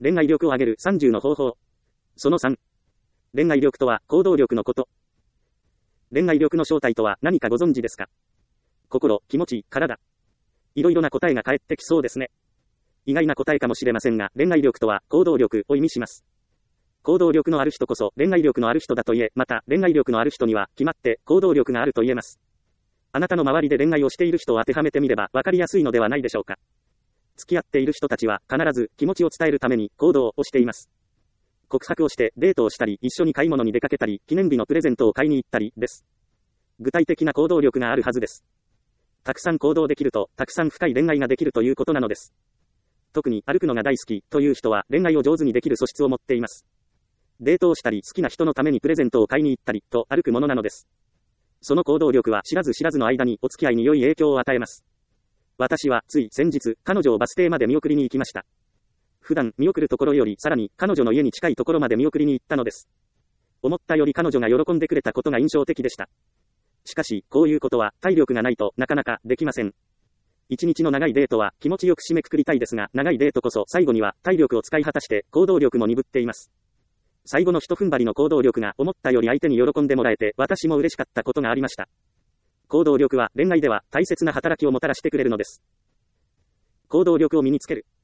恋愛力を上げる30の方法。その3。恋愛力とは行動力のこと。恋愛力の正体とは何かご存知ですか？心、気持ち、体。いろいろな答えが返ってきそうですね。意外な答えかもしれませんが、恋愛力とは行動力を意味します。行動力のある人こそ恋愛力のある人だと言え、また恋愛力のある人には決まって行動力があると言えます。あなたの周りで恋愛をしている人を当てはめてみればわかりやすいのではないでしょうか。付き合っている人たちは必ず気持ちを伝えるために行動をしています。告白をしてデートをしたり、一緒に買い物に出かけたり、記念日のプレゼントを買いに行ったりです。具体的な行動力があるはずです。たくさん行動できると、たくさん深い恋愛ができるということなのです。特に歩くのが大好きという人は恋愛を上手にできる素質を持っています。デートをしたり、好きな人のためにプレゼントを買いに行ったりと歩くものなのです。その行動力は知らず知らずの間にお付き合いに良い影響を与えます。私はつい先日、彼女をバス停まで見送りに行きました。普段見送るところよりさらに彼女の家に近いところまで見送りに行ったのです。思ったより彼女が喜んでくれたことが印象的でした。しかし、こういうことは体力がないとなかなかできません。一日の長いデートは気持ちよく締めくくりたいですが、長いデートこそ最後には体力を使い果たして行動力も鈍っています。最後の一踏ん張りの行動力が思ったより相手に喜んでもらえて私も嬉しかったことがありました。行動力は恋愛では大切な働きをもたらしてくれるのです。行動力を身につける。